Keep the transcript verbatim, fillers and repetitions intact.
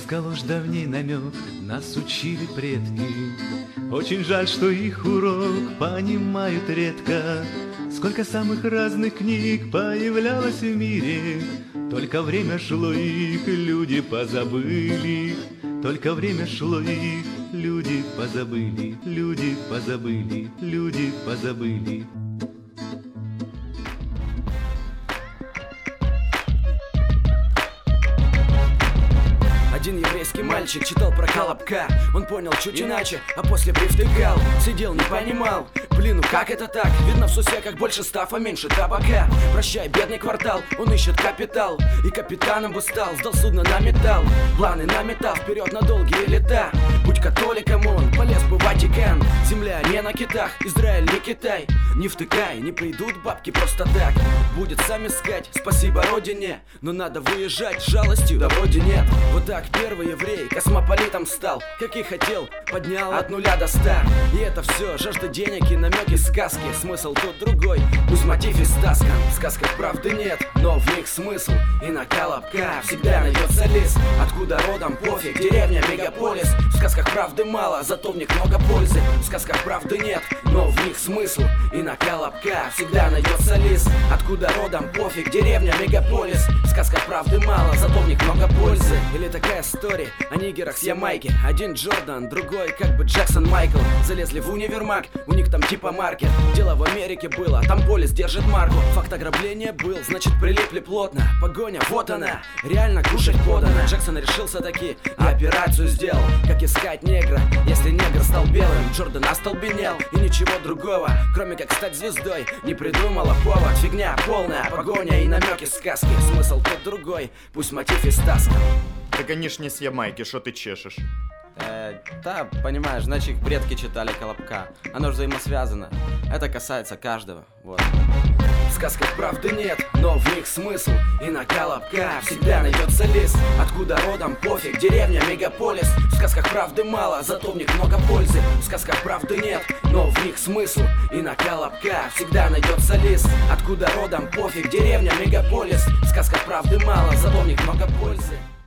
калош давней намек нас учили предки. Очень жаль, что их урок понимают редко. Сколько самых разных книг появлялось в мире, только время шло, их люди позабыли. Только время шло, их люди позабыли. Люди позабыли, люди позабыли. Один еврейский мальчик читал про Колобка. Он понял чуть иначе, а после привтыкал. Сидел, не понимал, блин, ну как это так? Видно в сусеках больше стафа, меньше табака. Прощай, бедный квартал, он ищет капитал. И капитаном бы стал, сдал судно на металл. Планы на металл, вперед на долгие лета. Будь католиком он, полез бы в Ватикан. Земля не на китах, Израиль не Китай. Не втыкай, не придут бабки просто так. Будет сам искать, спасибо родине. Но надо выезжать, с жалостью да вроде нет. Вот так первый еврей космополитом стал. Как и хотел, поднял от нуля до ста. И это все, жажда денег и намеки сказки. Смысл тут другой, пусть мотив и сказка. В сказках правды нет, но в них смысл. И на Колобка всегда найдется лис. Откуда родом, пофиг, деревня, мегаполис. В сказках правды мало, зато в них много пользы. В сказках правды нет, но в них смысл. И на Колобка всегда найдется лис. Откуда родом, пофиг, деревня, мегаполис. В сказках правды мало, зато в них много пользы. Или такая история о нигерах с Ямайки. Один Джордан, другой как бы Джексон Майкл. Залезли в универмаг, у них там типа маркет. Дело в Америке было, там полис держит марку. Факт ограбления был, значит прилипли плотно. Погоня, вот она, реально кушать подано. Джексон решился таки и операцию сделал. Как искать негра, если негр стал белым. Джордан остолбенел и ничего другого, кроме как стать звездой, не придумала повод. Фигня полная, погоня и намеки сказки. Смысл тут другой, пусть мотив и сказка. Ты, конечно, не с Ямайки, что ты чешешь? Э, да, понимаешь, значит, предки читали Колобка. Оно же взаимосвязано. Это касается каждого, вот. В сказках правды нет, но в них смысл. И на Колобка всегда найдется лис. Откуда родом, пофиг, деревня, мегаполис. В сказках правды мало, зато в них много пользы. В сказках правды нет, но в них смысл. И на Колобка всегда найдется лис. Откуда родом, пофиг, деревня, мегаполис. В сказках правды мало, зато в них много пользы.